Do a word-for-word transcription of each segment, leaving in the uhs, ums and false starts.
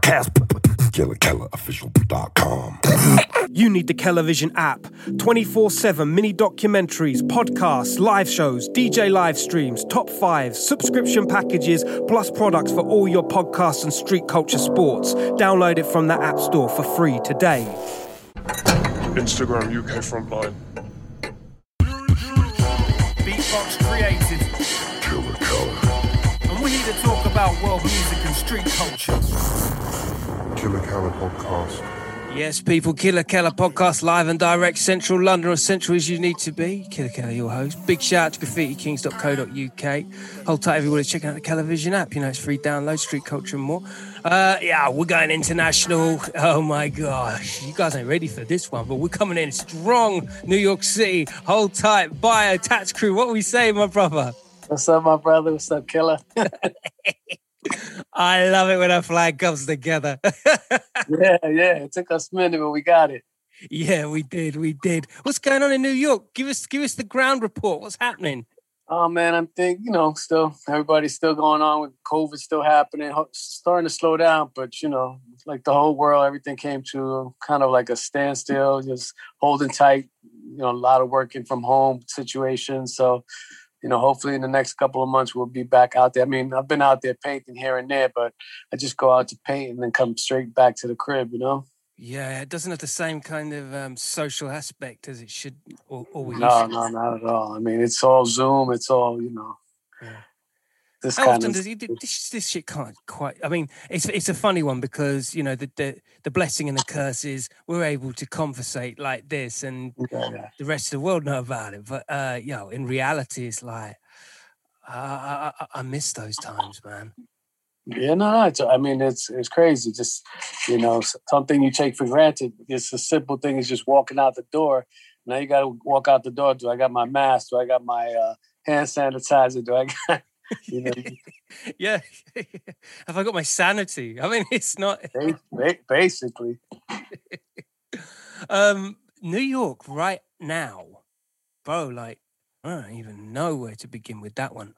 podcast. Killer Keller Official dot com. You need the Kellervision app. twenty-four seven mini documentaries, podcasts, live shows, D J live streams, top fives, subscription packages, plus products for all your podcasts and street culture sports. Download it from the App Store for free today. Instagram U K Frontline. Beatbox created. Killer Keller. And we're here to talk about world music and street culture. Killer Keller Podcast. Yes, people, Killer Keller podcast, live and direct, central London, or central as you need to be. Killer Keller, your host. Big shout out to graffiti kings dot co dot U K. Hold tight, everybody, checking out the Kellervision app. You know, it's free download, street culture and more. Uh, yeah, we're going international. Oh my gosh, you guys ain't ready for this one, but we're coming in strong. New York City, hold tight, bio, Tats Crew. What we say, my brother? What's up, my brother? What's up, Killer? I love it when our flag comes together. yeah, yeah. It took us a minute, but we got it. Yeah, we did. We did. What's going on in New York? Give us give us the ground report. What's happening? Oh, man, I'm thinking, you know, still, everybody's still going on with COVID still happening, starting to slow down. But, you know, like the whole world, everything came to kind of like a standstill, just holding tight, you know, a lot of working from home situations. So, you know, hopefully in the next couple of months, we'll be back out there. I mean, I've been out there painting here and there, but I just go out to paint and then come straight back to the crib, you know? Yeah, it doesn't have the same kind of um, social aspect as it should or, or we No, used to. no, not at all. I mean, it's all Zoom. It's all, you know. Yeah. This How kind often of does he do this? This shit can't quite. I mean, it's it's a funny one because you know the the, the blessing and the curse is we're able to conversate like this, and yeah, yeah. the rest of the world know about it. But uh, you know, in reality, it's like uh, I, I I miss those times, man. Yeah, no, no. It's, I mean, it's it's crazy. Just, you know, something you take for granted. It's a simple thing is just walking out the door. Now you got to walk out the door. Do I got my mask? Do I got my uh, hand sanitizer? Do I got, you know? Yeah. Have I got my sanity? I mean, it's not... Basically. um, New York right now. Bro, like, I don't even know where to begin with that one.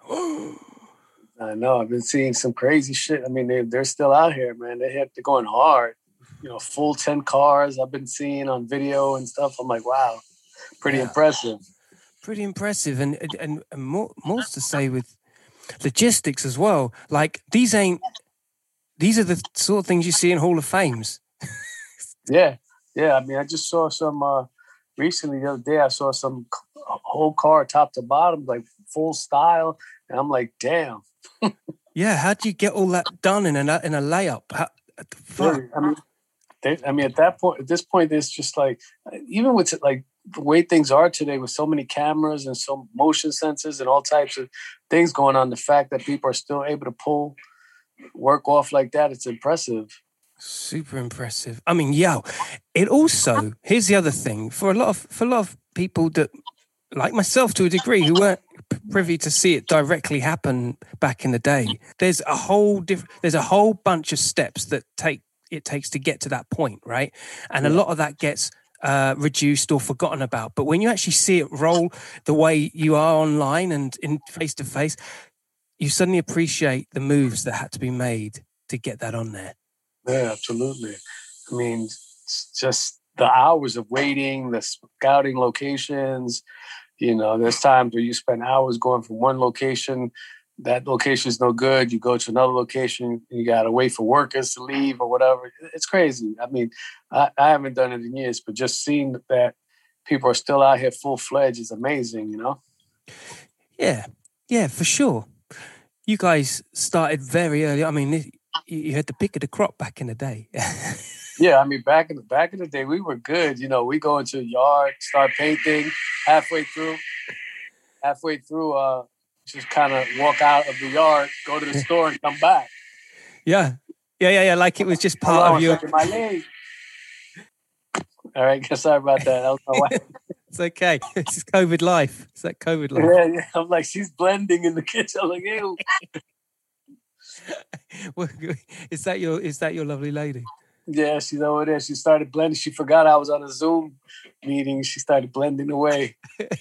I know. I've been seeing some crazy shit. I mean, they, they're still out here, man. They have, they're going hard. You know, full ten cars I've been seeing on video and stuff. I'm like, wow, pretty yeah. impressive. Pretty impressive. And, and, and more, more to say with logistics as well. Like, these ain't, these are the sort of things you see in Hall of Fames. yeah. Yeah. I mean, I just saw some, uh, recently the other day, I saw some whole car top to bottom, like full style. And I'm like, damn. Yeah, how do you get all that done in a in a layup? How, fuck? Yeah, I mean, they, I mean, at that point, at this point, it's just like, even with like the way things are today, with so many cameras and so motion sensors and all types of things going on, the fact that people are still able to pull work off like that, it's impressive. Super impressive. I mean, yo, it also here's the other thing for a lot of for a lot of people that, like myself to a degree, who weren't privy to see it directly happen back in the day. There's a whole diff- there's a whole bunch of steps that take it takes to get to that point, right? And a lot of that gets uh, reduced or forgotten about. But when you actually see it roll the way you are online and in face to face, you suddenly appreciate the moves that had to be made to get that on there. Yeah, absolutely. I mean, it's just the hours of waiting, the scouting locations. You know, there's times where you spend hours going from one location. That location is no good. You go to another location. You got to wait for workers to leave or whatever. It's crazy. I mean, I, I haven't done it in years, but just seeing that people are still out here full-fledged is amazing, you know? Yeah. Yeah, for sure. You guys started very early. I mean, you had the pick of the crop back in the day. Yeah, I mean, back in the back in the day, we were good. You know, we go into a yard, start painting. Halfway through, halfway through, uh, just kind of walk out of the yard, go to the store, and come back. Yeah, yeah, yeah, yeah. Like it was just part Hello, of your. My leg. All right, sorry about that. That was my wife. It's okay. It's COVID life. It's that COVID life. Yeah, yeah. I'm like, she's blending in the kitchen. I'm like, ew. Is that your? Is that your lovely lady? Yeah, she's over there. She started blending. She forgot I was on a Zoom meeting. She started blending away.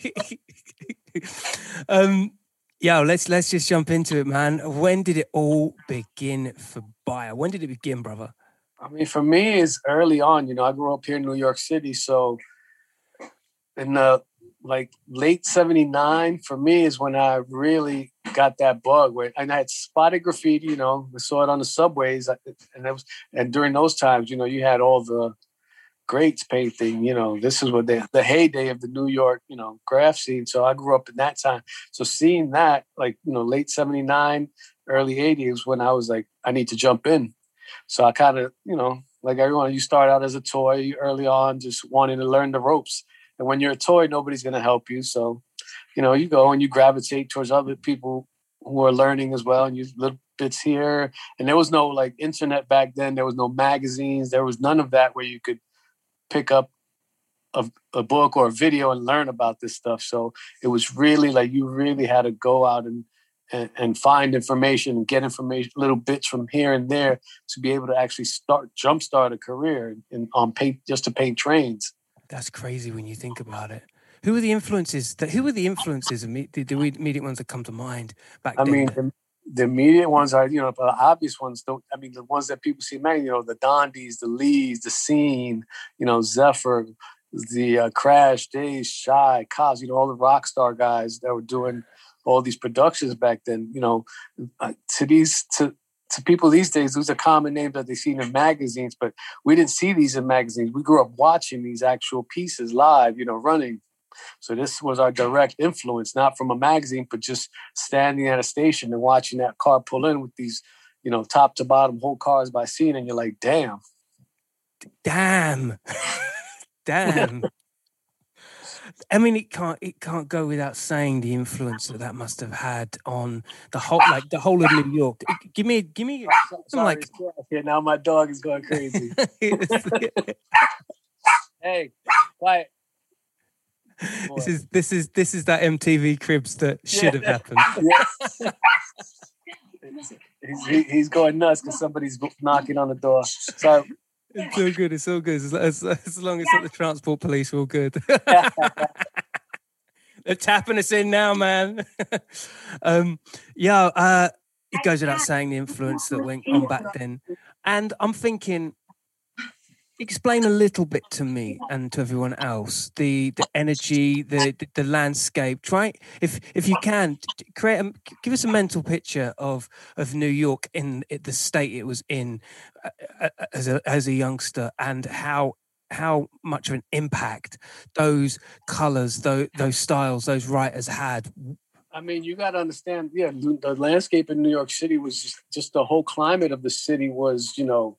um, yo, let's let's just jump into it, man. When did it all begin for Bio? When did it begin, brother? I mean, for me, it's early on. You know, I grew up here in New York City, so in the like late seventy-nine, for me is when I really got that bug. Where and I had spotted graffiti. You know, I saw it on the subways, and that was and during those times, you know, you had all the greats painting. You know, this is what they, the heyday of the New York, you know, graph scene. So I grew up in that time. So seeing that, like, you know, late seventy-nine, early eighties, when I was like, I need to jump in. So I kind of, you know, like everyone, you start out as a toy early on, just wanting to learn the ropes. And when you're a toy, nobody's going to help you. So, you know, you go and you gravitate towards other people who are learning as well. And you little bits here. And there was no like internet back then. There was no magazines. There was none of that where you could pick up a, a book or a video and learn about this stuff. So it was really like you really had to go out and And, and find information and get information, little bits from here and there to be able to actually start, jumpstart a career in, on paint, just to paint trains. That's crazy when you think about it. Who were the influences that? Who were the influences? The, the immediate ones that come to mind back I then? mean, the, the immediate ones are, you know, the obvious ones. Don't. I mean, the ones that people see, man. You know, the Dondies, the Lees, the Scene. You know, Zephyr, the uh, Crash, Days, Shy, Cos. You know, all the rock star guys that were doing all these productions back then. You know, uh, to these to to people these days, those are common names that they see in magazines, but we didn't see these in magazines. We grew up watching these actual pieces live, you know, running. So this was our direct influence, not from a magazine, but just standing at a station and watching that car pull in with these, you know, top to bottom whole cars by scene, and you're like, damn, damn, damn. I mean, it can't it can't go without saying the influence that that must have had on the whole, like the whole of New York. Give me, give me, Sorry, like. Okay, now my dog is going crazy. Hey, quiet. This is this is this is that M T V Cribs that should have happened. Yeah. he's, he's going nuts because somebody's knocking on the door. So. It's all good. It's all good. As, as, as long as it's not the transport police, we're all good. They're tapping us in now, man. um, yeah, uh, it goes without saying the influence that went on back then. And I'm thinking, explain a little bit to me and to everyone else the the energy, the the, the landscape. Try, if if you can, create a, give us a mental picture of of New York in the state it was in uh, as a as a youngster, and how how much of an impact those colors, those those styles, those writers had. I mean, you got to understand, yeah, the landscape in New York City was just, just the whole climate of the city was, you know,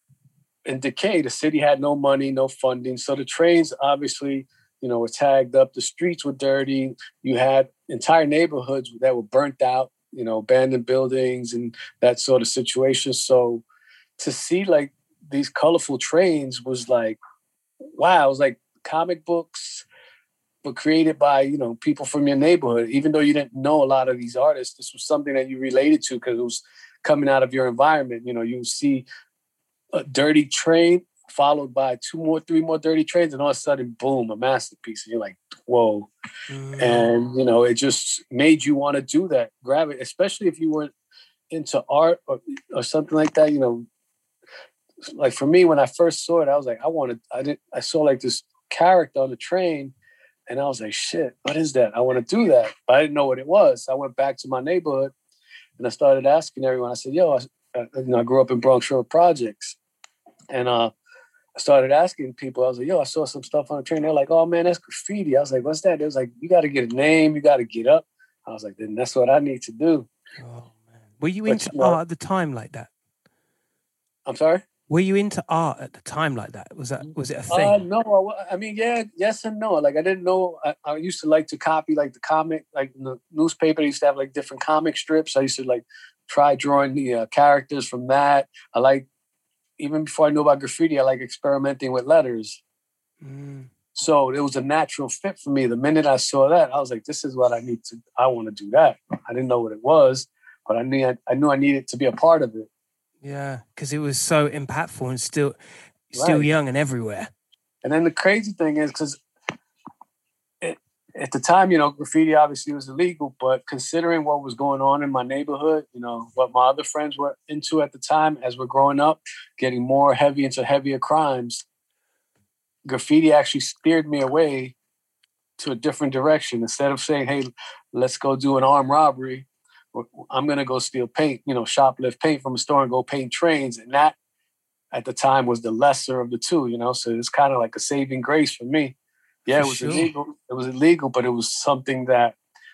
in decay. The city had no money, no funding. So the trains obviously, you know, were tagged up. The streets were dirty. You had entire neighborhoods that were burnt out, you know, abandoned buildings and that sort of situation. So to see like these colorful trains was like, wow, it was like comic books, but created by, you know, people from your neighborhood. Even though you didn't know a lot of these artists, this was something that you related to because it was coming out of your environment. You know, you see a dirty train followed by two more, three more dirty trains, and all of a sudden, boom, a masterpiece. And you're like, whoa. Mm. And, you know, it just made you want to do that, grab it, especially if you were into art or, or something like that. You know, like for me, when I first saw it, I was like, I wanted, I didn't, I saw like this character on the train, and I was like, shit, what is that? I want to do that. But I didn't know what it was. So I went back to my neighborhood and I started asking everyone. I said, yo, I, I, you know, I grew up in Bronx River Projects. And uh, I started asking people, I was like, yo, I saw some stuff on the train. They're like, oh, man, that's graffiti. I was like, what's that? They was like, you got to get a name. You got to get up. I was like, then that's what I need to do. Oh, man. Were you but, into you know, art at the time like that? I'm sorry? Were you into art at the time like that? Was that was it a thing? Uh, no, I mean, yeah, yes and no. Like, I didn't know. I, I used to like to copy, like, the comic, like, in the newspaper, they used to have, like, different comic strips. I used to, like, try drawing the uh, characters from that. I like, even before I knew about graffiti, I like experimenting with letters. Mm. So it was a natural fit for me. The minute I saw that, I was like, this is what I need to, I want to do that. I didn't know what it was, but I knew I, I knew I needed to be a part of it. Yeah, because it was so impactful and still still right. young and everywhere. And then the crazy thing is, because at the time, you know, graffiti obviously was illegal, but considering what was going on in my neighborhood, you know, what my other friends were into at the time as we're growing up, getting more heavy into heavier crimes, graffiti actually steered me away to a different direction. Instead of saying, hey, let's go do an armed robbery, I'm going to go steal paint, you know, shoplift paint from a store and go paint trains. And that at the time was the lesser of the two, you know, so it's kind of like a saving grace for me. Yeah, it was sure. illegal. It was illegal, but it was something that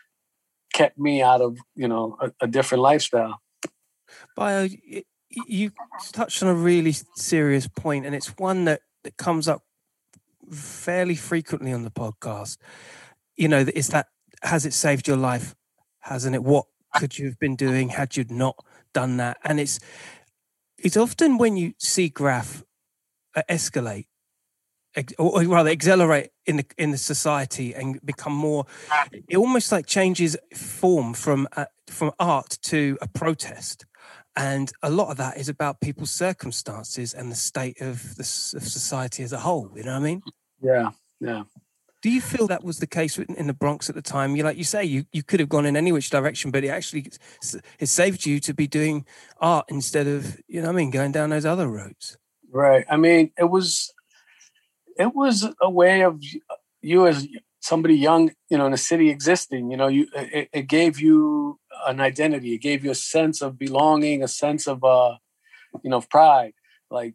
kept me out of, you know, a, a different lifestyle. Bio, you touched on a really serious point, and it's one that, that comes up fairly frequently on the podcast. You know, it's that, has it saved your life? Hasn't it? What could you have been doing had you not done that? And it's it's often when you see graph escalate, or rather accelerate in the in the society and become more, it almost like changes form from uh, from art to a protest, and a lot of that is about people's circumstances and the state of the of society as a whole. You know what I mean? Yeah, yeah. Do you feel that was the case in the Bronx at the time? You like you say you you could have gone in any which direction, but it actually it saved you to be doing art instead of, you know what I mean, going down those other roads. Right. I mean, it was. It was a way of you as somebody young, you know, in a city existing. You know, you it, it gave you an identity. It gave you a sense of belonging, a sense of, uh, you know, pride. Like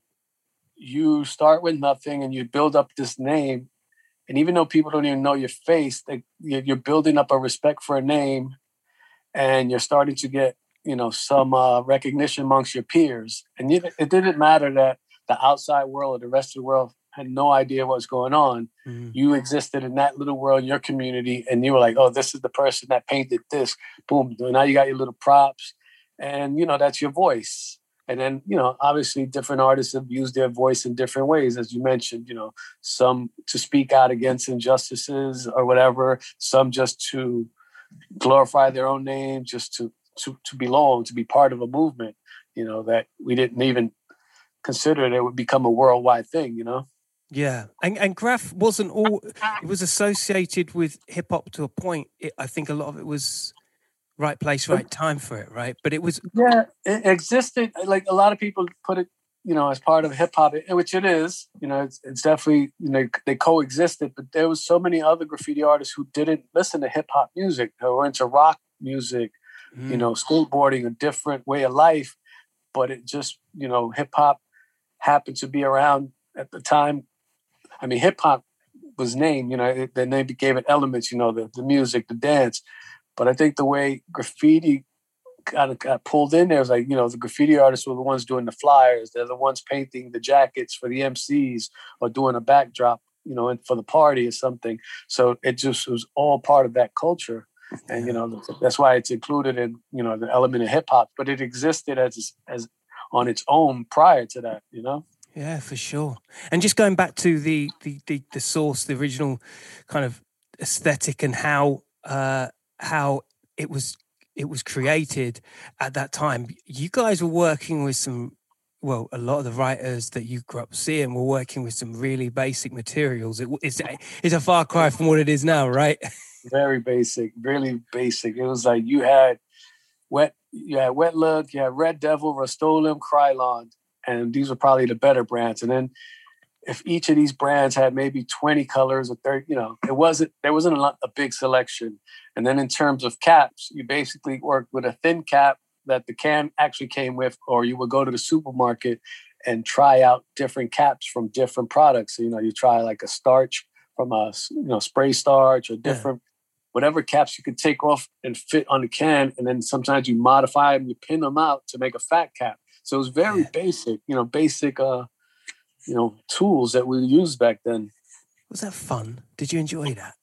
you start with nothing and you build up this name, and even though people don't even know your face, they, you're building up a respect for a name, and you're starting to get, you know, some uh, recognition amongst your peers. And it, it didn't matter that the outside world or the rest of the world had no idea what was going on. Mm-hmm. You existed in that little world, in your community, and you were like, oh, this is the person that painted this. Boom. Now you got your little props, and, you know, that's your voice. And then, you know, obviously different artists have used their voice in different ways, as you mentioned, you know, some to speak out against injustices or whatever, some just to glorify their own name, just to, to, to belong, to be part of a movement, you know, that we didn't even consider it would become a worldwide thing, you know? Yeah, and and graph wasn't all. It was associated with hip hop to a point. It, I think a lot of it was right place, right time for it, right? But it was yeah, it existed. Like a lot of people put it, you know, as part of hip hop, which it is. You know, it's, it's definitely, you know, they coexisted. But there was so many other graffiti artists who didn't listen to hip hop music. They were into rock music, mm. you know, skateboarding, a different way of life. But it just, you know, hip hop happened to be around at the time. I mean, hip hop was named, you know, it, then they gave it elements, you know, the, the music, the dance. But I think the way graffiti kind of got pulled in there was like, you know, the graffiti artists were the ones doing the flyers. They're the ones painting the jackets for the M Cs or doing a backdrop, you know, for the party or something. So it just was all part of that culture. And, you know, that's why it's included in, you know, the element of hip hop. But it existed as as on its own prior to that, you know? Yeah, for sure. And just going back to the the the, the source, the original kind of aesthetic, and how uh, how it was it was created at that time. You guys were working with some, well, a lot of the writers that you grew up seeing were working with some really basic materials. It, it's it's a far cry from what it is now, right? Very basic, really basic. It was like you had wet, you had Wet Look, you had Red Devil, Rust-Oleum, Krylon. And these were probably the better brands. And then if each of these brands had maybe twenty colors or thirty, you know, it wasn't, there wasn't a, lot, a big selection. And then in terms of caps, you basically worked with a thin cap that the can actually came with, or you would go to the supermarket and try out different caps from different products. So, you know, you try like a starch from a, you know, spray starch or different, yeah. whatever caps you could take off and fit on the can. And then sometimes you modify them, you pin them out to make a fat cap. So it was very basic, you know, basic, uh, you know, tools that we used back then. Was that fun? Did you enjoy that?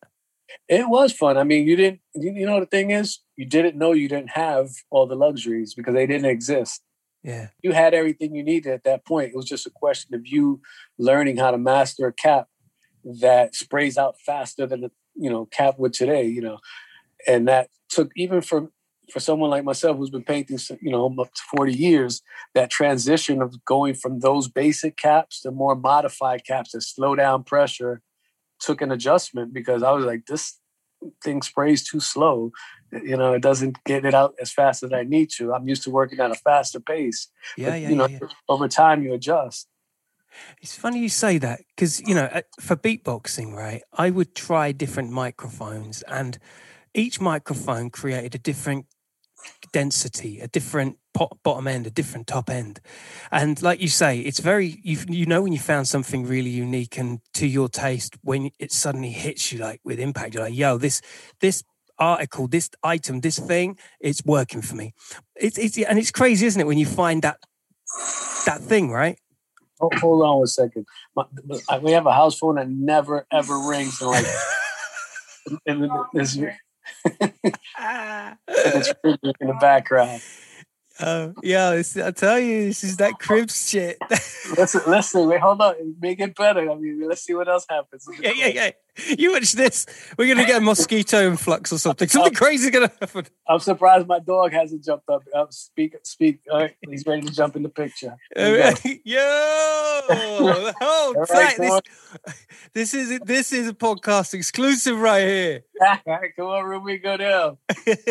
It was fun. I mean, you didn't, you know, the thing is, you didn't know you didn't have all the luxuries because they didn't exist. Yeah. You had everything you needed at that point. It was just a question of you learning how to master a cap that sprays out faster than the, you know, cap would today, you know, and that took even from, for someone like myself who's been painting, you know, up to forty years, that transition of going from those basic caps to more modified caps that slow down pressure took an adjustment, because I was like, this, thing sprays too slow. You know, it doesn't get it out as fast as I need to. I'm used to working at a faster pace. Yeah, but, yeah, you know, yeah, yeah. over time you adjust. It's funny you say that because, you know, uh, for beatboxing, right, I would try different microphones and each microphone created a different density, a different pot, bottom end, a different top end. And like you say, it's very, you you know when you found something really unique and to your taste, when it suddenly hits you like with impact, you're like, yo, this this article, this item, this thing, it's working for me. It's it's and it's crazy, isn't it, when you find that that thing, right? Oh, hold on a second. My, we have a house phone that never ever rings, and like, and this, it's ringing in the background. Oh, yeah, it's, I tell you, this is that Cribs shit. listen, listen, wait, hold on. Make it better. I mean, let's see what else happens. Yeah, yeah, yeah. You watch this. We're going to get a mosquito influx or something. Something crazy is going to happen. I'm surprised my dog hasn't jumped up. up speak, speak. All right, he's ready to jump in the picture. Yo, hold All tight. right, This, this is this is a podcast exclusive right here. All right, come on, Ruby, go down.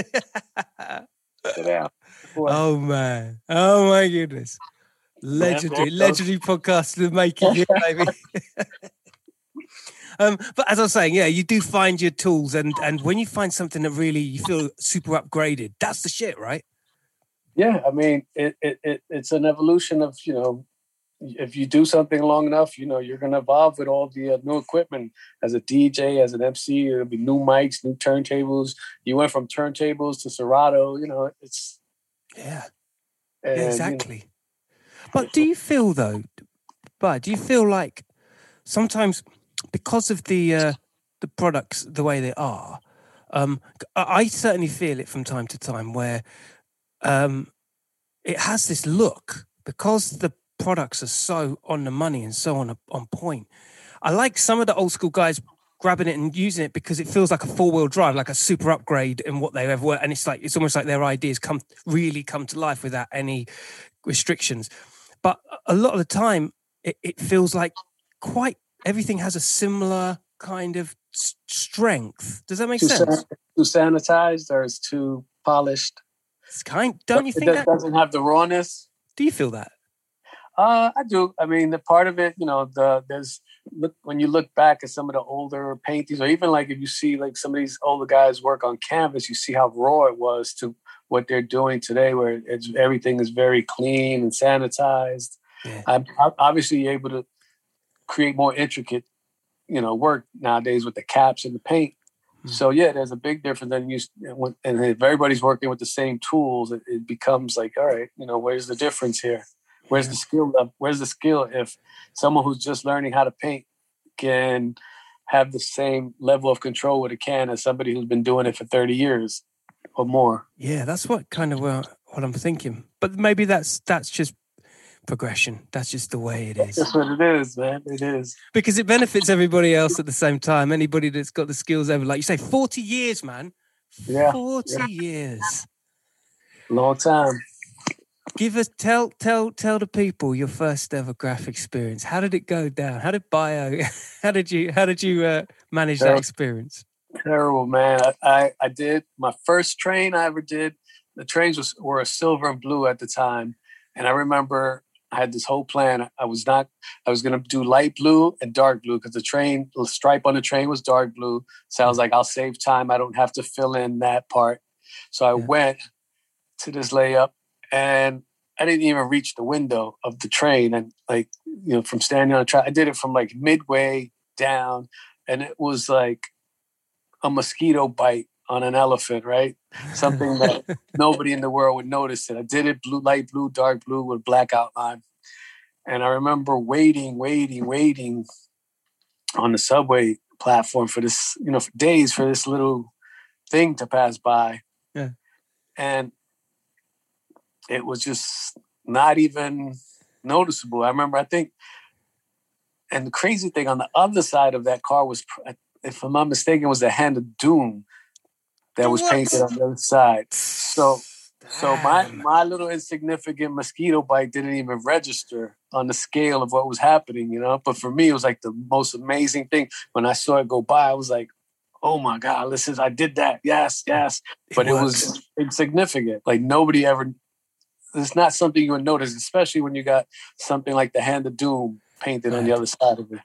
Go down. Boy. Oh man! Oh my goodness! Legendary, legendary podcast in the making, here, baby. um, but as I was saying, yeah, you do find your tools, and and when you find something that really you feel super upgraded, that's the shit, right? Yeah, I mean, it, it, it it's an evolution of, you know, if you do something long enough, you know, you're going to evolve with all the uh, new equipment. As a D J, as an M C, there'll be new mics, new turntables. You went from turntables to Serato, you know, it's... Yeah, and, yeah exactly. You know, but do you feel, though, but do you feel like sometimes because of the uh, the products, the way they are, um, I certainly feel it from time to time where um, it has this look because the products are so on the money and so on on point. I like some of the old school guys grabbing it and using it because it feels like a four wheel drive, like a super upgrade in what they ever were, and it's like it's almost like their ideas come really come to life without any restrictions. But a lot of the time, it, it feels like quite everything has a similar kind of strength. Does that make too sense? San- too sanitized or it's too polished. It's kind. Don't you think it that doesn't have the rawness? Do you feel that? Uh, I do. I mean, the part of it, you know, the there's look when you look back at some of the older paintings, or even like if you see like some of these older guys work on canvas, you see how raw it was to what they're doing today, where it's everything is very clean and sanitized. Yeah. I'm, I'm obviously able to create more intricate, you know, work nowadays with the caps and the paint. Mm-hmm. So yeah, there's a big difference. Than you when, and if everybody's working with the same tools, it, it becomes like, all right, you know, where's the difference here? Where's the skill? Where's the skill if someone who's just learning how to paint can have the same level of control with a can as somebody who's been doing it for thirty years or more? Yeah, that's what kind of uh, what I'm thinking. But maybe that's that's just progression. That's just the way it is. That's what it is, man. It is. Because it benefits everybody else at the same time. Anybody that's got the skills over, like you say, forty years, man. Yeah. forty yeah. years. Long time. Give us tell tell tell the people your first ever graphic experience. How did it go down? How did bio? How did you how did you uh, manage Terrible. that experience? Terrible, man. I, I I did my first train I ever did. The trains was, were a silver and blue at the time, and I remember I had this whole plan. I was not. I was going to do light blue and dark blue because the train the stripe on the train was dark blue. So I was like, I'll save time. I don't have to fill in that part. So I yeah. went to this layup. And I didn't even reach the window of the train. And like, you know, from standing on a track, I did it from like midway down. And it was like a mosquito bite on an elephant, right? Something that nobody in the world would notice it. I did it blue, light blue, dark blue with black outline. And I remember waiting, waiting, waiting on the subway platform for this, you know, for days for this little thing to pass by. Yeah. And it was just not even noticeable. I remember, I think, and the crazy thing on the other side of that car was, if I'm not mistaken, was the Hand of Doom that was what? painted on the other side. So, so my my little insignificant mosquito bite didn't even register on the scale of what was happening, you know. But for me, it was like the most amazing thing when I saw it go by. I was like, oh my God, listen, I did that. Yes, yes. It But it, works. was insignificant. Like nobody ever, it's not something you would notice, especially when you got something like the Hand of Doom painted on the Right. other side of it.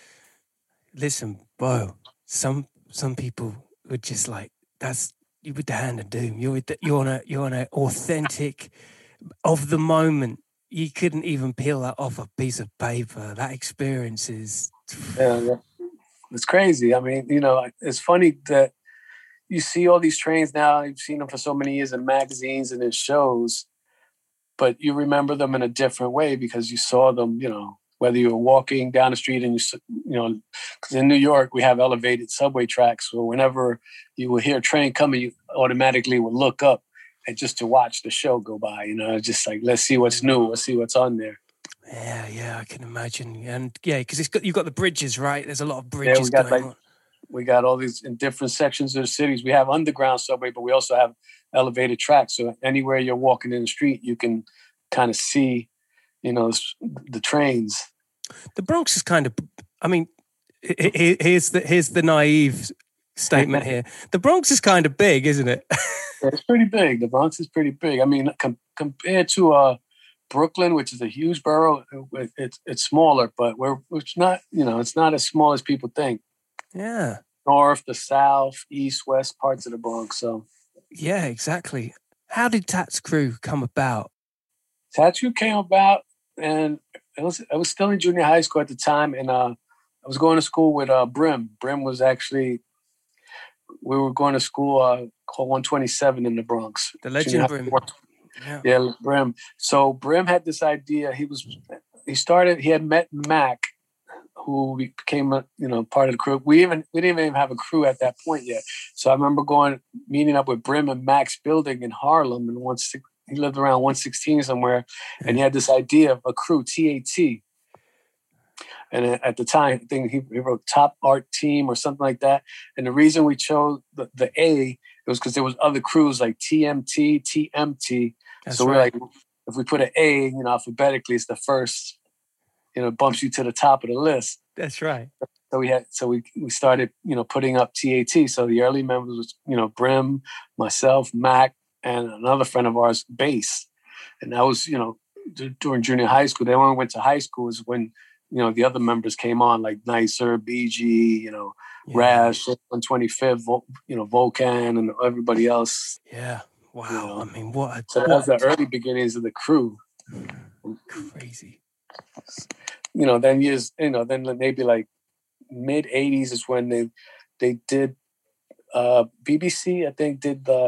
Listen, Bo, some some people would just like, that's you with the Hand of Doom. You're with the, you're on a you're on a authentic of the moment. You couldn't even peel that off a piece of paper. That experience is Yeah, yeah. It's crazy. I mean, you know, it's funny that you see all these trains now. You've seen them for so many years in magazines and in shows, but you remember them in a different way because you saw them, you know, whether you were walking down the street and you, s- you know, because in New York, we have elevated subway tracks. So whenever you would hear a train coming, you automatically would look up and just to watch the show go by, you know, it's just like, let's see what's new. Let's see what's on there. yeah, yeah. I can imagine, and yeah, because it's got you've got the bridges, right? There's a lot of Yeah, bridges we got going like, on. we got all these in different sections of the cities. We have underground subway, but we also have elevated tracks. So anywhere you're walking in the street, you can kind of see, you know, s- the trains. The Bronx is kind of, I mean, he- he- here's the here's the naive statement here. The Bronx is kind of big, isn't it? It's pretty big. The Bronx is pretty big. I mean, com- compared to uh, Brooklyn, which is a huge borough, it, it's it's smaller, but we're it's not, you know, it's not as small as people think. Yeah, North, the south, east, west parts of the Bronx. So yeah, exactly. How did Tats Crew come about? Tattoo came about, and I was I was still in junior high school at the time, and uh, I was going to school with uh, Brim. Brim was actually we were going to school uh, called one twenty-seven in the Bronx. The Junior legend high- Brim. Yeah. Yeah, Brim. So Brim had this idea. He was he started. He had met Mac, who became a you know part of the crew. We even we didn't even have a crew at that point yet. So I remember going meeting up with Brim in Mac's building in Harlem, and once he lived around one sixteen somewhere, and he had this idea of a crew, T A T. And at the time, I think he, he wrote Top Art Team or something like that. And the reason we chose the, the A it was because there was other crews like T M T, T M T. That's So we're right. like, if we put an A, you know, alphabetically, it's the first, you know, bumps you to the top of the list. That's right. So we had, so we we started, you know, putting up T A T. So the early members was, you know, Brim, myself, Mac, and another friend of ours, Bass. And that was, you know, d- during junior high school. Then when we went to high school is when, you know, the other members came on, like Nicer, B G, you know, Yeah. Rash, one twenty-fifth, Vol- you know, Volcan, and everybody else. Yeah. Wow. You know. I mean, what a So that was what the early beginnings of the crew. crazy. You know, then years, you know, then maybe like mid eighties is when they they did uh B B C, I think, did the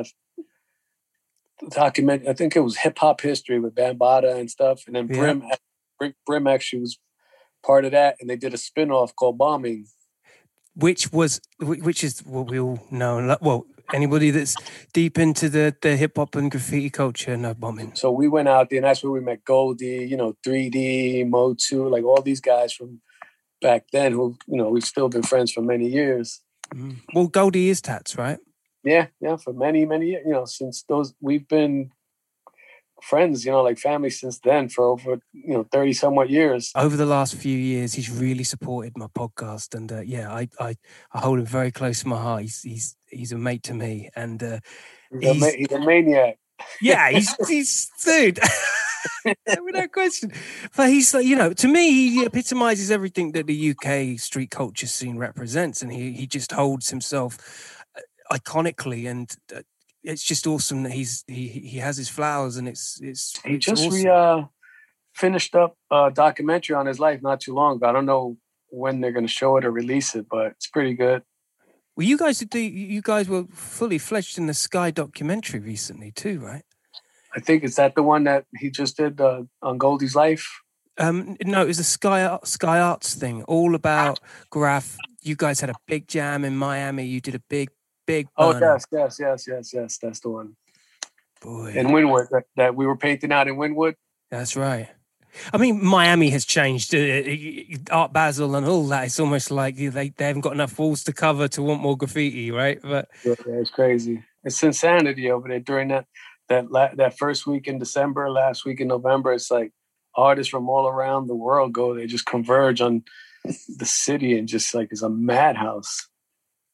document. I think it was Hip Hop History with Bambaataa and stuff. And then Yeah. Brim, Brim Brim actually was part of that, and they did a spin-off called Bombing. Which was, wh- which is what we all know. Like, well, anybody that's deep into the, the hip hop and graffiti culture, no bombing. So we went out there, and that's where we met Goldie, you know, three D, Mo two, like all these guys from back then who, you know, we've still been friends for many years. Mm. Well, Goldie is Tats, right? Yeah, yeah, for many, many years, you know, since those, we've been friends, you know, like family since then for over, you know, thirty somewhat years. Over the last few years, he's really supported my podcast, and uh, yeah, I, I I hold him very close to my heart. He's he's he's a mate to me, and uh, He's, a, ma- he's- he's a maniac. yeah, he's he's dude. Without question. But he's like, you know, to me, he epitomizes everything that the U K street culture scene represents, and he he just holds himself uh, iconically, and uh, it's just awesome that he's he he has his flowers, and it's it's He it's just awesome. re, uh, finished up a documentary on his life not too long ago. I don't know when they're going to show it or release it, but it's pretty good. Well, you guys did the, you guys were fully fledged in the Sky documentary recently too, right? I think, is that the one that he just did uh, on Goldie's life? Um, no, it was a Sky Ar- Sky Arts thing, all about graph. You guys had a big jam in Miami. You did a big, big. Oh, burner. yes, yes, yes, yes, yes. That's the one. Boy, In Wynwood, that, that we were painting out in Wynwood. that's right. I mean, Miami has changed. Uh, Art Basel and all that. It's almost like they they haven't got enough walls to cover to want more graffiti, right? But Yeah, it's crazy. It's insanity over there during that that la- that first week in December, last week in November. It's like artists from all around the world go. They just converge on the city and just like it's a madhouse.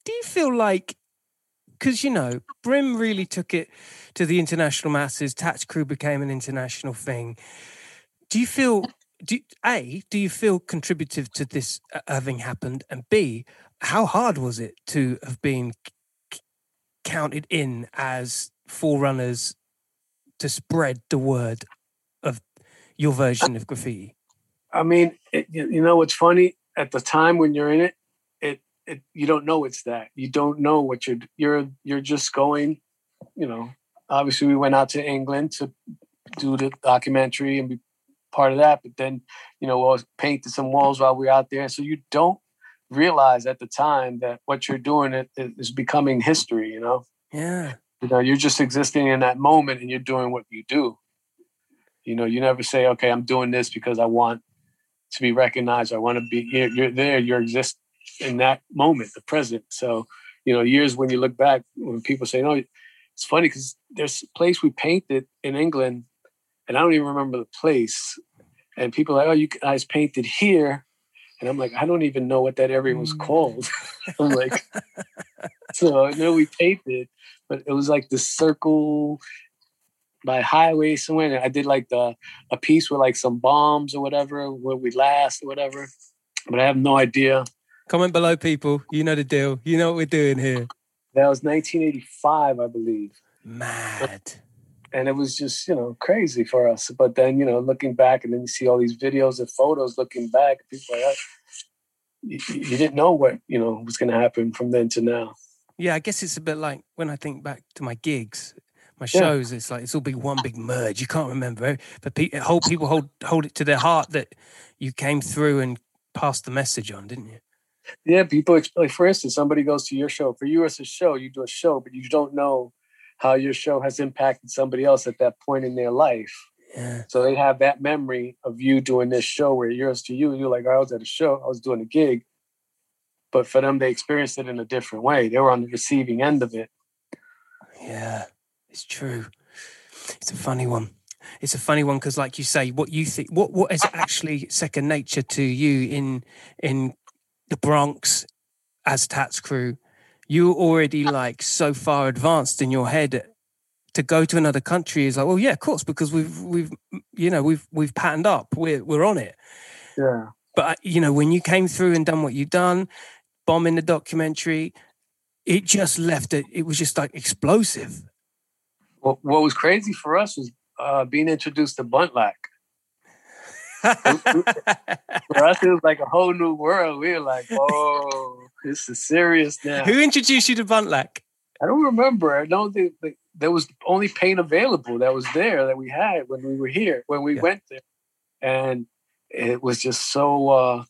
do you feel like, because, you know, Brim really took it to the international masses, Tats Crew became an international thing. Do you feel, do, A, do you feel contributive to this uh, having happened? And B, how hard was it to have been c- counted in as forerunners to spread the word of your version of graffiti? I mean, it, you know what's funny? At the time when you're in it, it, it you don't know it's that. You don't know what you're you're you're just going. You know, obviously we went out to England to do the documentary and be part of that. But then, you know, we painted some walls while we were out there. So you don't realize at the time that what you're doing is, is becoming history. You know. Yeah. You know, you're just existing in that moment, and you're doing what you do. You know, you never say, "Okay, I'm doing this because I want to be recognized. I want to be." You're, you're there. You're exist in that moment, the present. So, you know, years when you look back, when people say, "No," it's funny because there's a place we painted in England, and I don't even remember the place. And people are like, "Oh, you guys painted here," and I'm like, "I don't even know what that area was called." I'm like, so I know we painted, but it was like the circle by highway somewhere. And I did like the a piece with like some bombs or whatever, where we last or whatever. But I have no idea. Comment below, people. You know the deal. You know what we're doing here. That was nineteen eighty-five, I believe. Mad. And it was just, you know, crazy for us. But then, you know, looking back, and then you see all these videos and photos looking back, people are like, you, you didn't know what, you know, was going to happen from then to now. Yeah, I guess it's a bit like when I think back to my gigs, my shows, yeah. It's like it's all big one big merge. You can't remember, but pe- hold, people hold hold it to their heart that you came through and passed the message on, didn't you? Yeah, people, like, for instance, somebody goes to your show. For you as a show, you do a show, but you don't know how your show has impacted somebody else at that point in their life. Yeah. So they have that memory of you doing this show where yours to you, you're like, I was at a show, I was doing a gig. But for them, they experienced it in a different way. They were on the receiving end of it. Yeah, it's true. It's a funny one. It's a funny one because, like you say, what you think, what what is actually second nature to you in in the Bronx as Tats Crew, you're already like so far advanced in your head. To go to another country is like, well, yeah, of course, because we've we've you know we've we've patterned up. We're we're on it. Yeah. But you know, when you came through and done what you've done. Bombing the documentary, it just left it. It was just like explosive. Well, what was crazy for us was uh, being introduced to Buntlack. For us, it was like a whole new world. We were like, "Oh, this is serious now." Who introduced you to Buntlack? I don't remember. I know that the, there was only paint available that was there that we had when we were here, when we yeah. went there, and it was just so. Uh,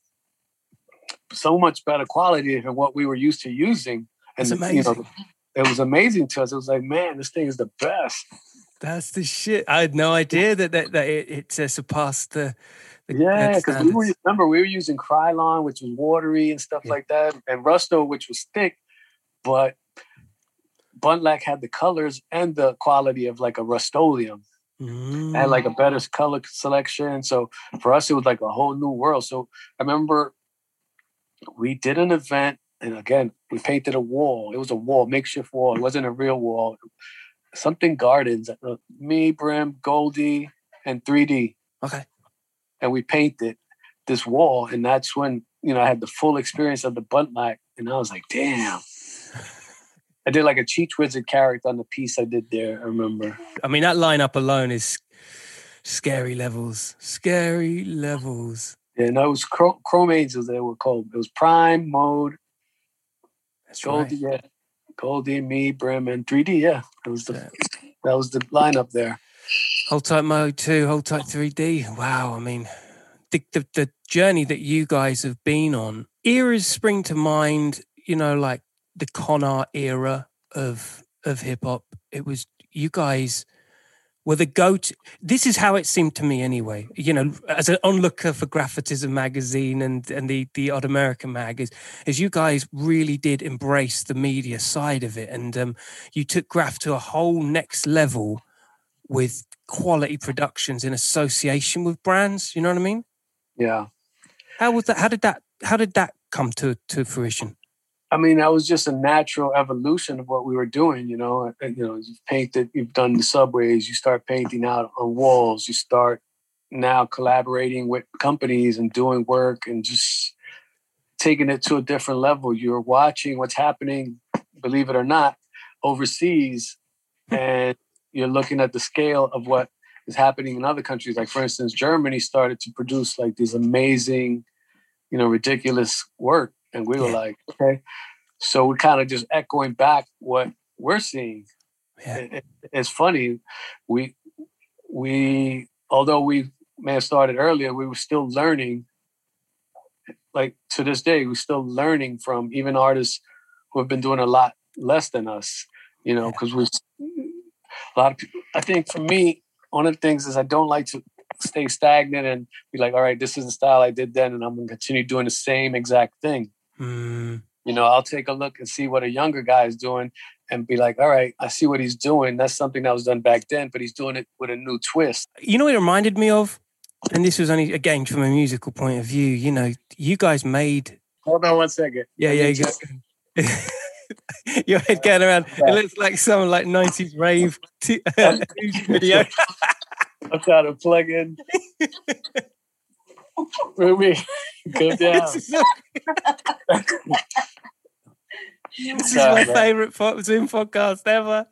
so much better quality than what we were used to using. And, That's amazing. You know, it was amazing to us. It was like, man, this thing is the best. That's the shit. I had no idea that that, that it, it uh, surpassed the, the yeah, because we were, remember, we were using Krylon, which was watery and stuff yeah. like that, and Rusto, which was thick, but Buntlack had the colors and the quality of like a Rust-Oleum. Mm. Had like a better color selection. So for us, it was like a whole new world. So I remember we did an event, and again, we painted a wall. It was a wall, makeshift wall. It wasn't a real wall. Something Gardens. Uh, me, Brim, Goldie, and three D. Okay. And we painted this wall, and that's when, you know, I had the full experience of the Buntlack, and I was like, damn. I did like a Cheech Wizard character on the piece I did there, I remember. I mean, that lineup alone is scary levels. Scary levels. Yeah, no, it was Chrome, Chrome Angels they were called. It was Prime, Mode, That's Goldie, right. yeah. Goldie, me, Brim, and three D, yeah. It was the, that was the lineup there. Hold Tight Mode two, Hold Tight three D. Wow, I mean, the, the, the journey that you guys have been on. Eras spring to mind, you know, like the con art era of, of hip-hop. It was, you guys... were the go-to. This is how it seemed to me anyway. You know, as an onlooker for Graphitism magazine and, and the, the Odd American mag, is, is you guys really did embrace the media side of it. And um, you took graph to a whole next level with quality productions in association with brands. You know what I mean? Yeah. How was that? How did that, how did that come to, to fruition? I mean, that was just a natural evolution of what we were doing, you know. You know, you've painted, you've done the subways, you start painting out on walls, you start now collaborating with companies and doing work and just taking it to a different level. You're watching what's happening, believe it or not, overseas, and you're looking at the scale of what is happening in other countries. Like, for instance, Germany started to produce like these amazing, you know, ridiculous work. And we were yeah. like, okay. So we're kind of just echoing back what we're seeing. Yeah. It, it, it's funny. We, we, although we may have started earlier, we were still learning. Like, to this day, we're still learning from even artists who have been doing a lot less than us, you know, because yeah. we, a lot of people, I think for me, one of the things is I don't like to stay stagnant and be like, all right, this is the style I did then, and I'm going to continue doing the same exact thing. Mm. You know, I'll take a look and see what a younger guy is doing and be like, all right, I see what he's doing. That's something that was done back then, but he's doing it with a new twist. You know what it reminded me of? And this was only, again, from a musical point of view, you know, you guys made... Hold on one second. Yeah, yeah, you got... Your head going around. It looks like some like nineties rave t- video. I'm trying to plug in. Ruby, go down. This is my favourite Zoom podcast ever.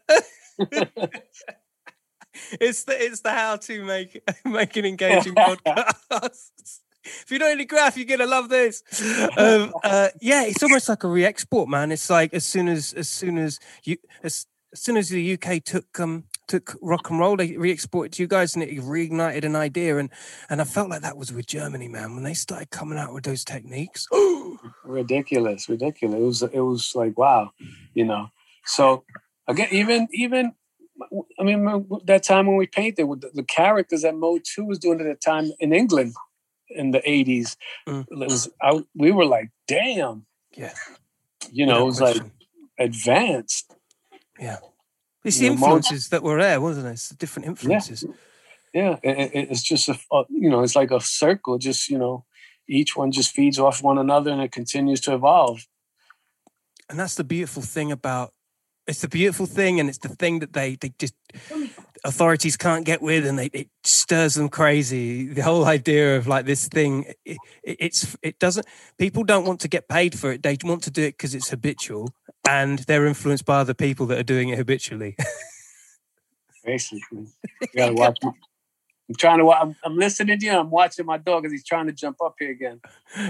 It's the it's the how to make make an engaging podcast. If you know any graph, you're gonna love this. Um, uh, yeah, it's almost like a re-export, man. It's like as soon as as soon as you as, as soon as the U K took um took rock and roll, they re-exported to you guys, and it reignited an idea. And and I felt like that was with Germany, man, when they started coming out with those techniques. ridiculous, ridiculous. It was it was like wow, you know. So again, even even. I mean, that time when we painted, with the, the characters that Mode two was doing at the time in England in the eighties, mm. it was I, we were like, damn. Yeah. You know, no it was question. Like advanced. Yeah. It's the you influences know, that were there, wasn't it? It's the different influences. Yeah. yeah. It, it, it's just, a, you know, it's like a circle, just, you know, each one just feeds off one another and it continues to evolve. And that's the beautiful thing about It's the beautiful thing, and it's the thing that they, they just authorities can't get with, and they, it stirs them crazy. The whole idea of like this thing, it, it, it's it doesn't. People don't want to get paid for it. They want to do it because it's habitual, and they're influenced by other people that are doing it habitually. Basically, you gotta watch. Me. I'm trying to. I'm, I'm listening to you. I'm watching my dog as he's trying to jump up here again.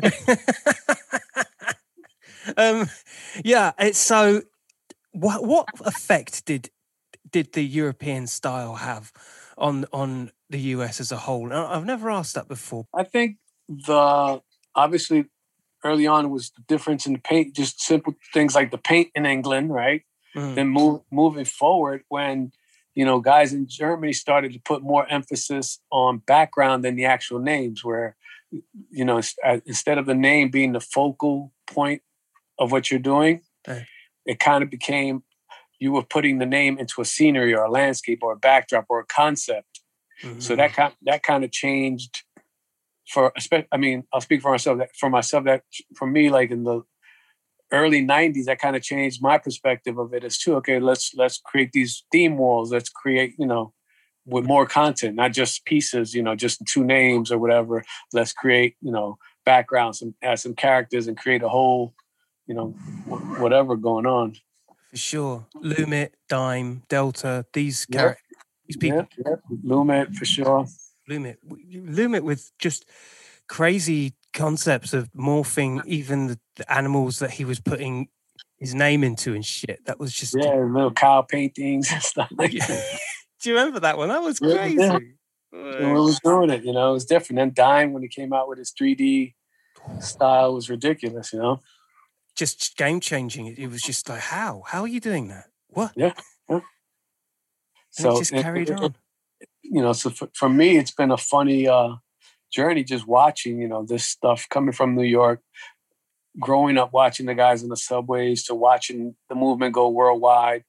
um, yeah, it's so. What what effect did did the European style have on on the U S as a whole? I've never asked that before. I think the obviously early on was the difference in the paint, just simple things like the paint in England, right? Mm. Then move, moving forward, when you know guys in Germany started to put more emphasis on background than the actual names, where you know instead of the name being the focal point of what you're doing. Okay. It kind of became you were putting the name into a scenery or a landscape or a backdrop or a concept. Mm-hmm. So that kind that kind of changed for. I mean, I'll speak for myself. That for myself, that for me, like in the early nineties, that kind of changed my perspective of it as too. Okay, let's let's create these theme walls. Let's create, you know, with more content, not just pieces. You know, just two names or whatever. Let's create, you know, backgrounds and add some characters and create a whole. You know, whatever going on. For sure. Lumit, Dime, Delta, these yep. characters, these people. Yep, yep. Lumit, for sure. Lumit. Lumit with just crazy concepts of morphing even the, the animals that he was putting his name into and shit. That was just... Yeah, little cow paintings and stuff like that. Do you remember that one? That was crazy. Yeah, yeah. We was doing it, you know. It was different. And Dime, when he came out with his three D style, was ridiculous, you know. Just game changing. It was just like, how? How are you doing that? What? Yeah. yeah. So it just carried it, on. It, you know, so for, for me, it's been a funny uh, journey just watching, you know, this stuff coming from New York, growing up watching the guys in the subways, to watching the movement go worldwide,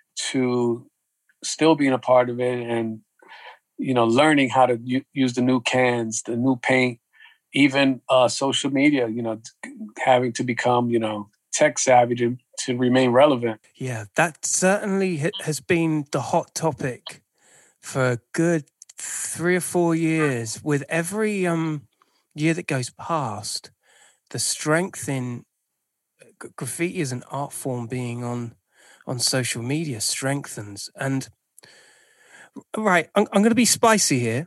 to still being a part of it and, you know, learning how to u- use the new cans, the new paint, even uh, social media, you know, having to become, you know, tech savvy to, to remain relevant. Yeah, that certainly ha- has been the hot topic for a good three or four years. With every um year that goes past, the strength in g- graffiti as an art form being on on social media strengthens. And right, I'm, I'm going to be spicy here.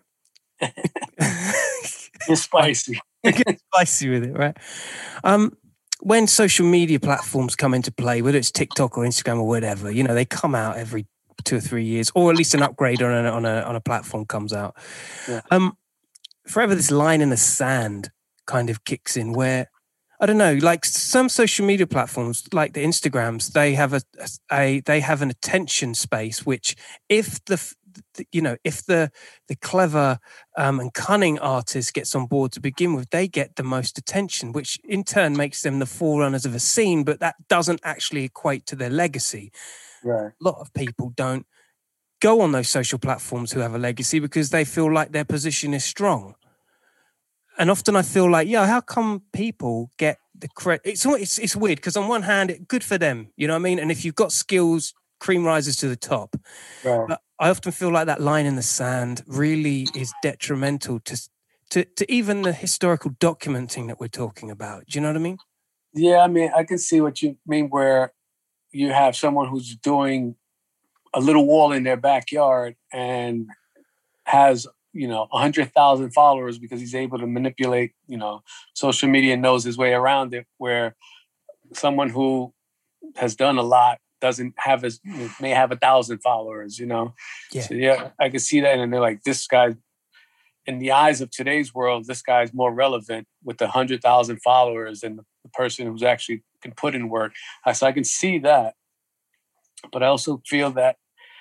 It's spicy. Get spicy with it, right? Um, when social media platforms come into play, whether it's TikTok or Instagram or whatever, you know, they come out every two or three years, or at least an upgrade on a on a on a platform comes out. Yeah. Um, forever this line in the sand kind of kicks in, where I don't know, like some social media platforms, like the Instagrams, they have a, a they have an attention space, which if the you know, if the the clever um, and cunning artist gets on board to begin with, they get the most attention, which in turn makes them the forerunners of a scene. But that doesn't actually equate to their legacy. Right. A lot of people don't go on those social platforms who have a legacy because they feel like their position is strong. And often I feel like, yeah, how come people get the credit? It's it's it's weird because on one hand, it, good for them, you know what I mean? And if you've got skills, cream rises to the top. Right. But I often feel like that line in the sand really is detrimental to, to to even the historical documenting that we're talking about. Do you know what I mean? Yeah, I mean, I can see what you mean where you have someone who's doing a little wall in their backyard and has, you know, one hundred thousand followers because he's able to manipulate, you know, social media and knows his way around it, where someone who has done a lot doesn't have as may have a thousand followers, you know. Yeah. So yeah, I can see that, and they're like, this guy, in the eyes of today's world, this guy's more relevant with the hundred thousand followers than the person who's actually can put in work. So I can see that, but I also feel that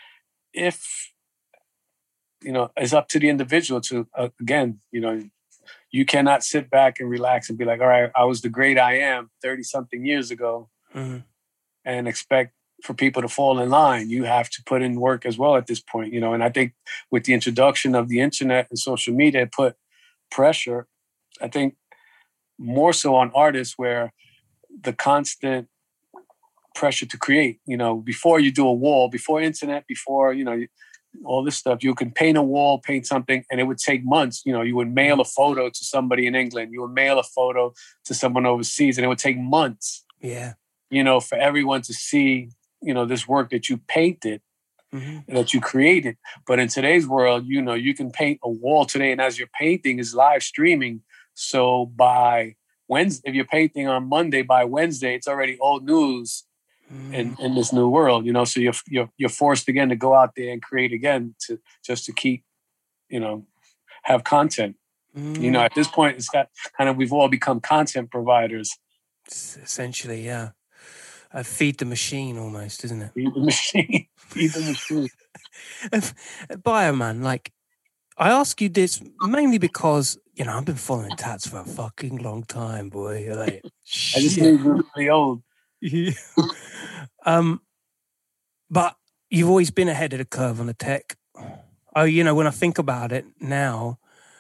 if you know, it's up to the individual to uh, again, you know, you cannot sit back and relax and be like, all right, I was the great I am thirty something years ago, mm-hmm. and expect for people to fall in line. You have to put in work as well at this point, you know. And I think with the introduction of the internet and social media, it put pressure, I think, more so on artists, where the constant pressure to create, you know, before you do a wall, before internet, before, you know, all this stuff, you can paint a wall, paint something, and it would take months. You know, you would mail a photo to somebody in England, you would mail a photo to someone overseas, and it would take months. Yeah. You know, for everyone to see, you know, this work that you painted, mm-hmm. that you created. But in today's world, you know, you can paint a wall today, and as you're painting is live streaming. So by Wednesday, if you're painting on Monday, by Wednesday, it's already old news mm. in, in this new world, you know. So you're you're you're forced again to go out there and create again to just to keep, you know, have content. Mm. You know, at this point, it's got kind of we've all become content providers. Essentially, yeah. Uh, feed the machine almost, isn't it? Feed the machine. Feed the machine. Bioman, like, I ask you this mainly because, you know, I've been following Tats for a fucking long time, boy. Like, I just made you really old. Yeah. um, but you've always been ahead of the curve on the tech. Oh, you know, when I think about it now,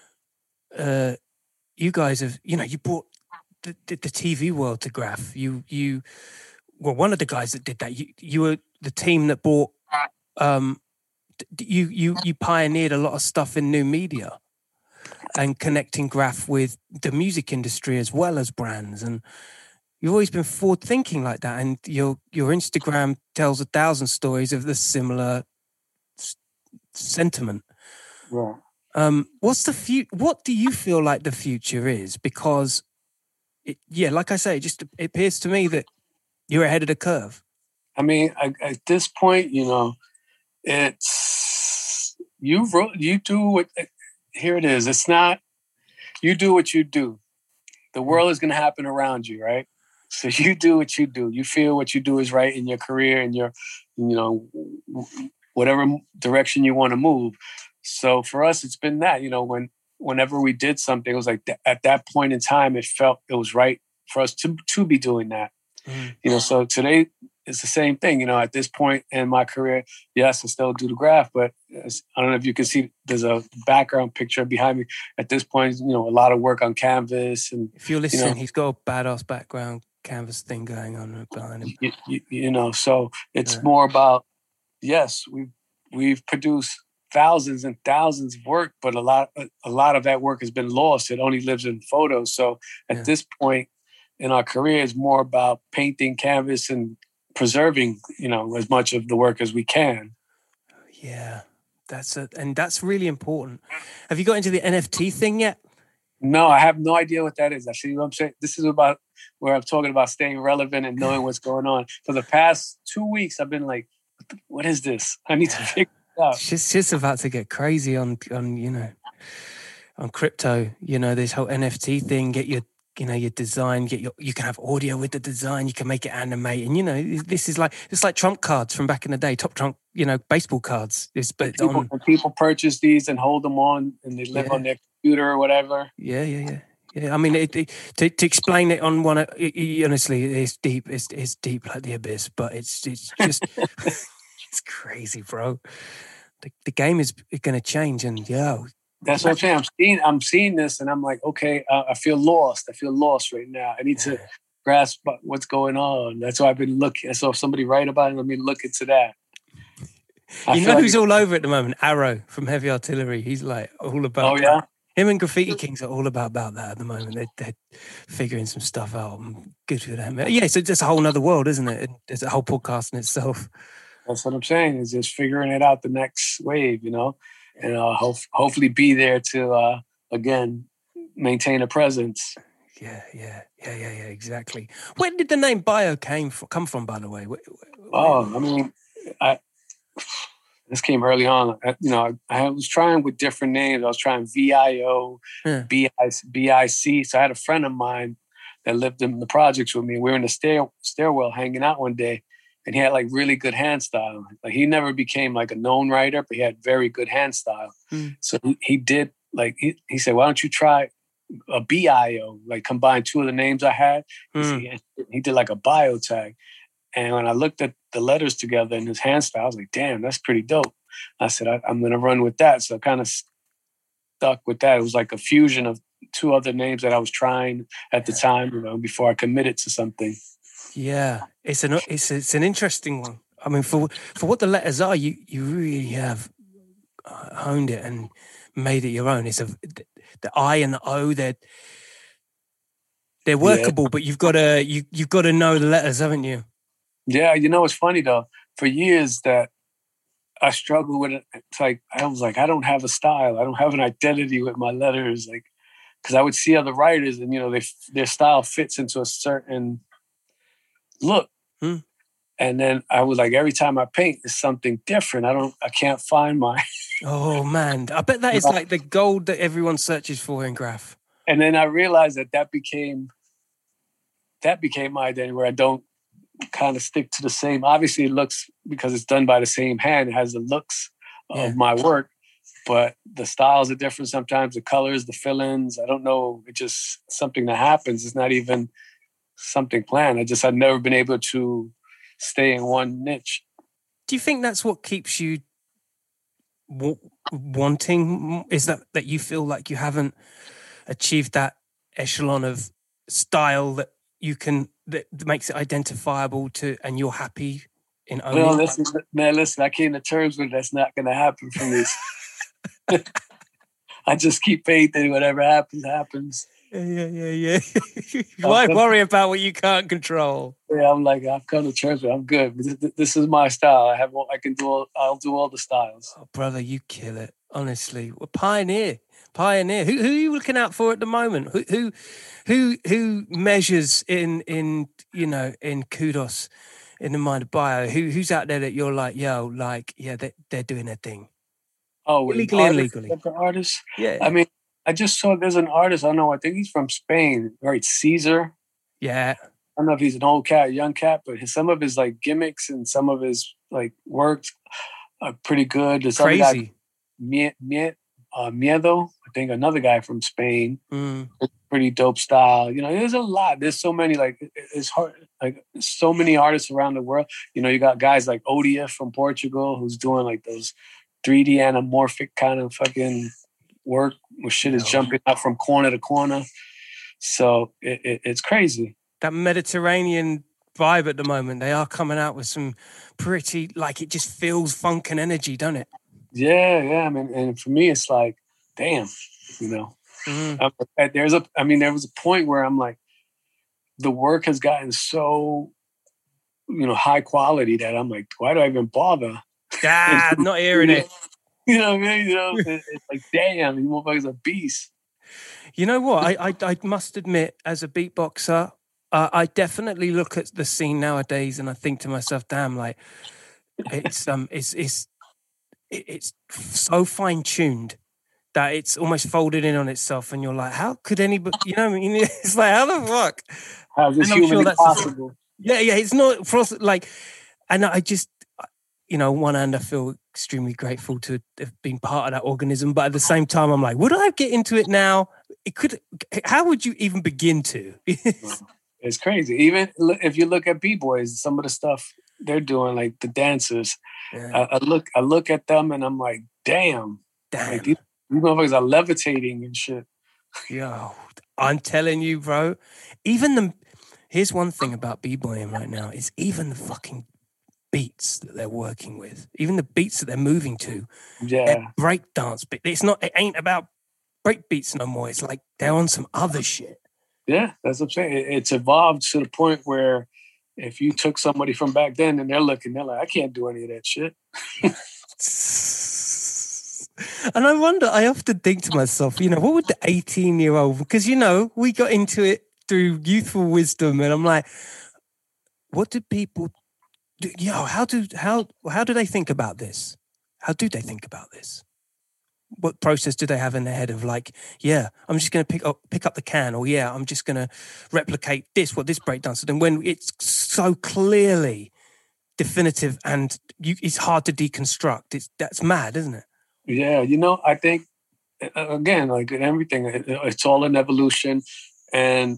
uh, you guys have, you know, you brought the, the, the T V world to Graph. You, you, well, one of the guys that did that. You, you were the team that brought. Um, you, you, you pioneered a lot of stuff in new media, and connecting Graph with the music industry as well as brands. And you've always been forward thinking like that. And your your Instagram tells a thousand stories of the similar s- sentiment. Right. Um, what's the fu- What do you feel like the future is? Because, it, yeah, like I say, it just it appears to me that you're ahead of the curve. I mean, I, at this point, you know, it's you wrote, you do what. Here it is. It's not you do what you do. The world is going to happen around you, right? So you do what you do. You feel what you do is right in your career and your, you know, whatever direction you want to move. So for us, it's been that, you know, when whenever we did something, it was like th- at that point in time, it felt it was right for us to to be doing that. Mm. You know, so today it's the same thing. You know, at this point in my career, yes, I still do the graph, but I don't know if you can see, there's a background picture behind me. At this point, you know, a lot of work on canvas. And if you're listening, you know, he's got a badass background canvas thing going on behind him. You, you, you know, so it's Yeah. more about, yes, we've, we've produced thousands and thousands of work, but a lot, a lot of that work has been lost. It only lives in photos. So at Yeah. this point in our career, it's more about painting canvas and preserving, you know, as much of the work as we can. Yeah, that's a, and that's really important. Have you got into the N F T thing yet? No, I have no idea what that is. I see what I'm saying. This is about where I'm talking about staying relevant and knowing what's going on. For the past two weeks, I've been like, what is this? I need to figure it out. It's just, just about to get crazy on, on, you know, on crypto, you know, this whole N F T thing, get your, you know, your design, get your, you can have audio with the design, you can make it animate. And, you know, this is like, it's like Trump cards from back in the day, top Trump, you know, baseball cards. It's but People, on, when people purchase these and hold them on and they live Yeah. on their computer or whatever. yeah, yeah, yeah. Yeah, I mean, it, it, to to explain it on one, it, it, honestly, it's deep. It's it's deep like the abyss, but it's it's just it's crazy, bro. The the game is going to change, and yo, That's what I'm saying. I'm seeing, I'm seeing this and I'm like, okay, uh, I feel lost. I feel lost right now. I need to grasp what's going on. That's why I've been looking. I saw somebody write about it. Let me look into that. I you feel know who's like- all over at the moment? Arrow from Heavy Artillery. He's like all about. Oh, yeah? Him and Graffiti Kings are all about about that at the moment. They're, they're figuring some stuff out. And good for them. Yeah, so it's a whole other world, isn't it? It's a whole podcast in itself. That's what I'm saying, is just figuring it out the next wave, you know, and uh, ho- hopefully be there to, uh, again, maintain a presence. Yeah, yeah, yeah, yeah, yeah, exactly. Where did the name Bio came from, come from, by the way? Where, where- Oh, I mean, I this came early on. I, you know, I, I was trying with different names. I was trying V I O, Yeah. B I C. So I had a friend of mine that lived in the projects with me. We were in the stair, stairwell hanging out one day, and he had like really good hand style. Like he never became like a known writer, but he had very good hand style. Mm. So he, he did like, he, he said, why don't you try a B I O, like combine two of the names I had. Mm. He, he did like a bio tag. And when I looked at the letters together in his hand style, I was like, damn, that's pretty dope. I said, I, I'm going to run with that. So I kind of stuck with that. It was like a fusion of two other names that I was trying at the time, you know, before I committed to something. Yeah, it's an it's it's an interesting one. I mean, for for what the letters are, you you really have honed it and made it your own. It's a the I and the O. They're they're workable, yeah. But you've got to you you've got to know the letters, haven't you? Yeah, you know, it's funny though. For years that I struggled with it. It's like I was like, I don't have a style. I don't have an identity with my letters. Like, because I would see other writers, and you know, they their style fits into a certain look. Hmm. And then I was like, every time I paint, it's something different. I don't, I can't find my. Oh man, I bet that is like the gold that everyone searches for in graph. And then I realized that that became, that became my identity, where I don't kind of stick to the same. Obviously, it looks, because it's done by the same hand, it has the looks Yeah. of my work, but the styles are different sometimes. The colors, the fill-ins, I don't know. It's just something that happens. It's not even something planned. I just, I've never been able to stay in one niche. Do you think that's what keeps you w- wanting? Is that that you feel like you haven't achieved that echelon of style that you can, that makes it identifiable to, and you're happy in owning? No, listen, man, listen, I came to terms with it. That's not going to happen for me. I just keep painting. Whatever happens, happens. Yeah, yeah, yeah, yeah. Why worry about what you can't control? Yeah, I'm like, I've come to terms with it. I'm good. This, this is my style. I have, I can do all, I'll do all the styles. Oh, brother, you kill it. Honestly, a pioneer, pioneer. Who, who are you looking out for at the moment? Who, who, who, who measures in, in, you know, in kudos, in the mind of Bio? Who, who's out there that you're like, yo, like, yeah, they, they're doing their thing. Oh, illegally and legally. Artists. Yeah. I mean, I just saw there's an artist. I don't know. I think he's from Spain. Right, Caesar. Yeah. I don't know if he's an old cat, a young cat, but his, some of his like gimmicks and some of his like works are pretty good. There's Crazy. Other guy, Mie, Mie, uh, Miedo. I think another guy from Spain. Mm. Pretty dope style. You know, there's a lot. There's so many. Like it's hard. Like so many artists around the world. You know, you got guys like Odia from Portugal who's doing like those three D anamorphic kind of fucking work where shit is jumping up from corner to corner. So it, it, it's crazy. that Mediterranean vibe at the moment. They are coming out with some pretty, like, it just feels funk and energy, don't it? Yeah, yeah. I mean, and for me, it's like, damn, you know. Mm. Um, there's a, I mean, there was a point where I'm like, the work has gotten so, you know, high quality that I'm like, why do I even bother? Ah, not hearing it. You know what I mean? You know, it, it's like, damn, these motherfuckers are beasts. You know what? I, I I must admit, as a beatboxer, uh, I definitely look at the scene nowadays and I think to myself, damn, like it's um it's it's it's so fine tuned that it's almost folded in on itself, and you're like, how could anybody? You know what I mean? It's like, how the fuck? How's this humanly possible? Yeah, yeah. It's not for us. Like, and I just, you know, on one hand, I feel extremely grateful to have been part of that organism, but at the same time, I'm like, would I get into it now? It could. How would you even begin to? It's crazy. Even if you look at b-boys, some of the stuff they're doing, like the dancers, Yeah. I, I look, I look at them, and I'm like, damn, Damn. like these, these motherfuckers are levitating and shit. Yo, I'm telling you, bro. Even the here's one thing about b-boying right now is even the fucking beats that they're working with, even the beats that they're moving to, Yeah, they're break dance beat. It's not. It ain't about break beats no more. It's like they're on some other shit. yeah, that's what I'm saying. It, it's evolved to the point where if you took somebody from back then and they're looking, they're like, I can't do any of that shit. And I wonder, I often think to myself, you know, what would the eighteen-year-old, because, you know, we got into it through youthful wisdom, and I'm like, what do people do? You know, how do, how, how do they think about this? How do they think about this? What process do they have in their head of like, yeah, I'm just going to pick up, pick up the can, or yeah, I'm just going to replicate this, what this breakdancer did, when it's so clearly definitive and you, it's hard to deconstruct. It's, that's mad, isn't it? Yeah, you know, I think, again, like in everything, it, it's all an evolution. And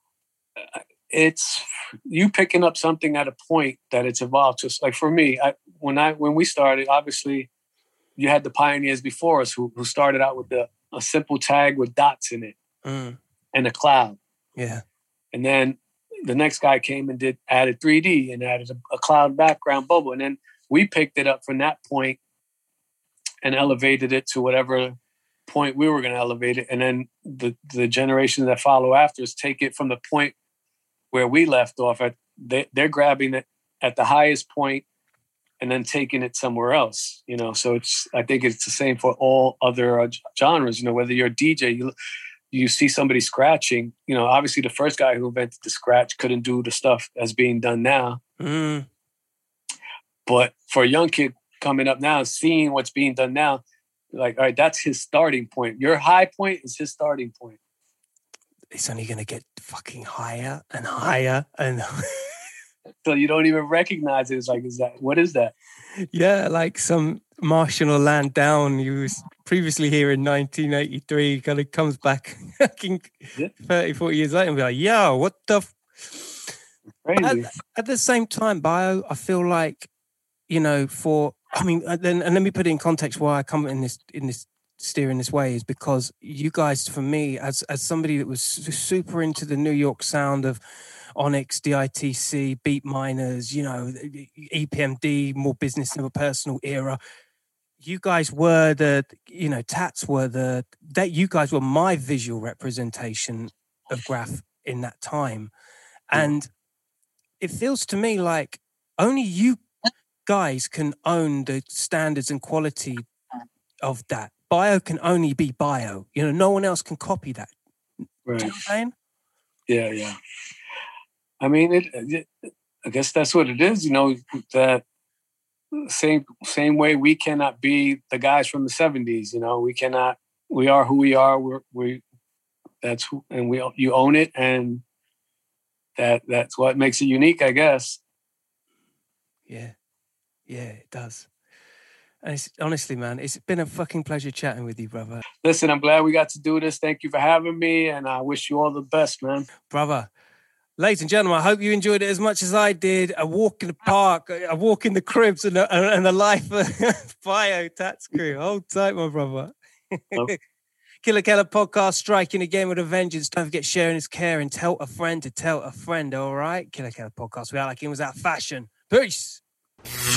it's you picking up something at a point that it's evolved. Just like for me, I, when I when we started, obviously, you had the pioneers before us who, who started out with the, a simple tag with dots in it Mm. and a cloud. Yeah. And then the next guy came and did added three D and added a, a cloud background bubble. And then we picked it up from that point and elevated it to whatever point we were going to elevate it. And then the, the generations that follow after us take it from the point where we left off at. They, they're grabbing it at the highest point and then taking it somewhere else, you know? So it's, I think it's the same for all other uh, genres, you know, whether you're a D J, you, you see somebody scratching, you know, obviously the first guy who invented the scratch couldn't do the stuff that's being done now. Mm. But for a young kid coming up now, seeing what's being done now, like, all right, that's his starting point. Your high point is his starting point. It's only going to get fucking higher and higher. And so you don't even recognize it. It's like, is that, what is that? Yeah, like some Martian or land down. He was previously here in nineteen eighty-three, kind of comes back fucking Yeah. thirty, forty years later and be like, yo, what the... F-? Crazy. At, at the same time, Bio, I feel like, you know, for... I mean, then, and let me put it in context why I come in this, in this, steer in this way is because you guys, for me, as as somebody that was super into the New York sound of Onyx, D I T C, Beat Miners, you know, E P M D, more business than a personal era. You guys were the, you know, Tats were the, that you guys were my visual representation of graph in that time. And it feels to me like only you guys can own the standards and quality of that. Bio can only be Bio. You know, no one else can copy that. Right. Do you know what I'm saying? Yeah, yeah. I mean, it, it. I guess that's what it is. You know, that same same way we cannot be the guys from the seventies. You know, we cannot. We are who we are. We're we. That's who, and we. You own it, and that that's what makes it unique, I guess. Yeah, yeah, it does. And it's, honestly, man, it's been a fucking pleasure chatting with you, brother. Listen, I'm glad we got to do this. Thank you for having me, and I wish you all the best, man. Brother, ladies and gentlemen, I hope you enjoyed it as much as I did. A walk in the park, a walk in the cribs, and the, and the life of Bio Tats crew. Hold tight, my brother. Okay. Killer Keller podcast striking again with a vengeance. Don't forget sharing is care and tell a friend to tell a friend. All right, Killer Keller podcast. We are like it was out fashion. Peace.